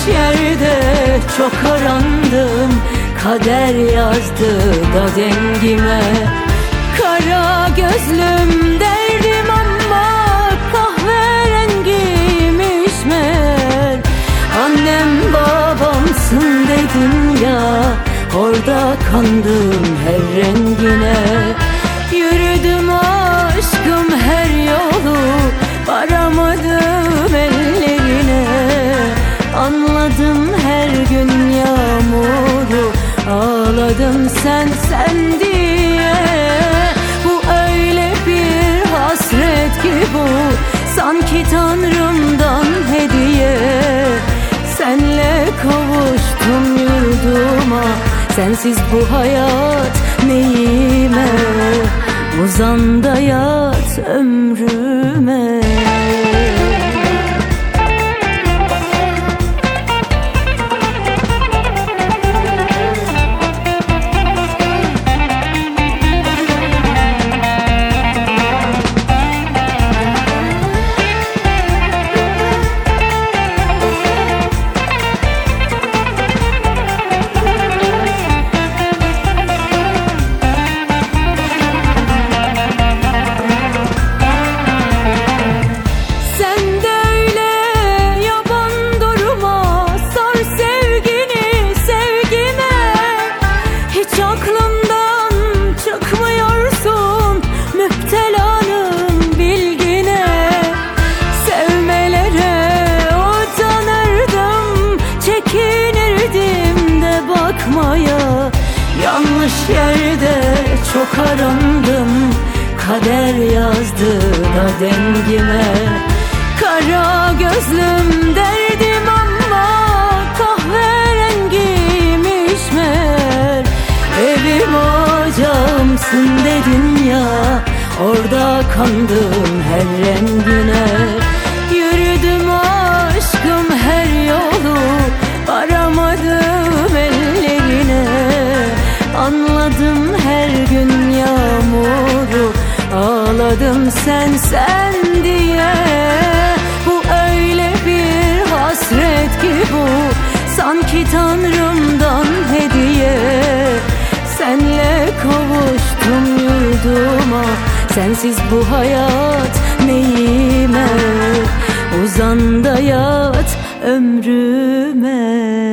yerde çok arandım, kader yazdı da dengime. Kara gözlüm derdim ama kahverengiymiş meğer. Annem babamsın dedim ya, orada kandım her rengine. Yürüdüm aşkım her yolu, varamadım ellerine. Anladım her gün yağmuru, ağladım sen diye. Bu öyle bir hasret ki bu, sanki Tanrım'dan hediye. Senle kavuştum yurduma, sensiz bu hayat neyime. Uzan da yat ömrüme. Yanlış yerde çok arandım, kader yazdı da dengime. Kara gözlüm derdim ama kahverengiymiş meğer. Evim ocağımsın dedin ya, orada kandım her rengine. Yürüdüm aşkım her yolu, varamadım ellerine. Anladım her gün yağmuru, ağladım sen diye. Bu öyle bir hasret ki bu, sanki Tanrım'dan hediye. Senle kavuştum yurduma, sensiz bu hayat neyime. Uzan da yat ömrüme.